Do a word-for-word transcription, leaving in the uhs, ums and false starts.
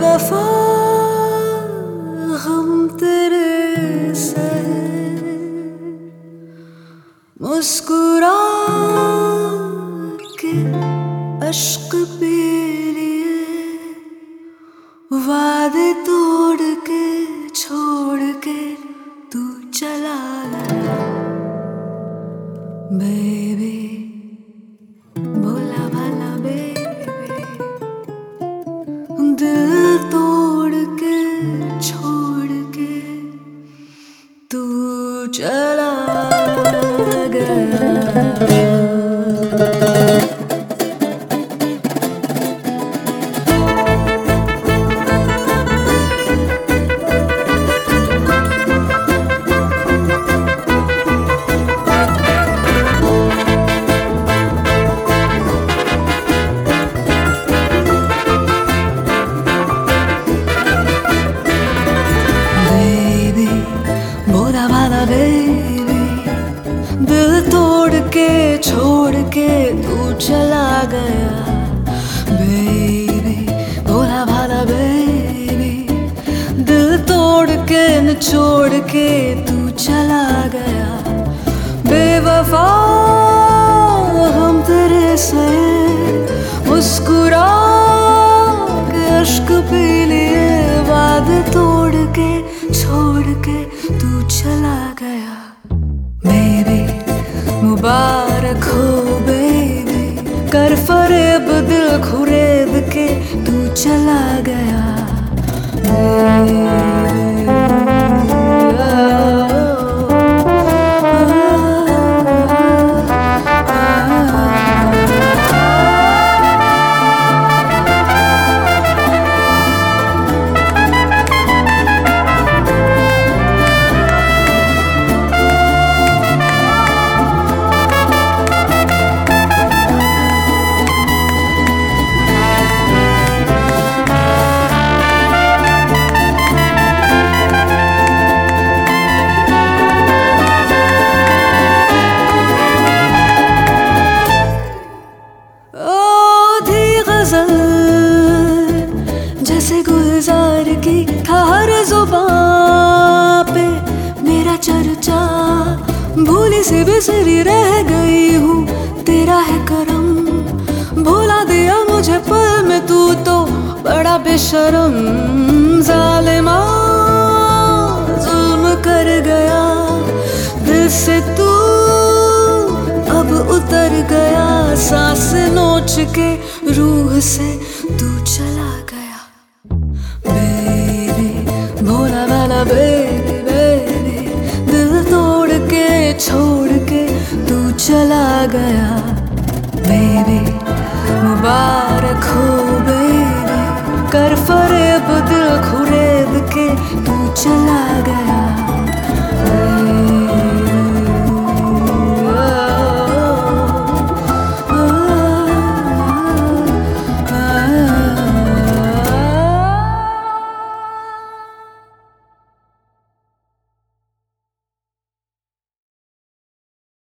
बेवफा हम तेरे सहे मुस्कुरा के अश्क पी लिए, वादे तोड़ के छोड़ के तू चला गया बेबी, भोला भाला बेबी, दिल तोड़ के छोड़ के तू चला गया। भोला भाला बेबी, दिल तोड़ के छोड़ के तू चला गया बेबी, भोला भाला बेबी, दिल तोड़ के निचोड़ के तू चला गया बेवफा हम तेरे से मुस्कुरा के अश्क पी लिए, वादे तोड़ के छोड़ के तू चला गया बेबी, मुबारक हो बेबी, कर फरेब दिल खुरेद के तू चला गया जैसे गुलजार की था हर जुबां पे मेरा चर्चा, भूली सी बिसरी रह गई हूँ, तेरा है करम, भुला दिया मुझे पल में तू तो बड़ा बेशरम, जालिमा जुल्म कर गया दिल से तू अब उतर गया, सांस नोच के रूह से तू चला गया बेबी, भोला भाला बेबी बेबी, दिल तोड़ के छोड़ के तू चला गया।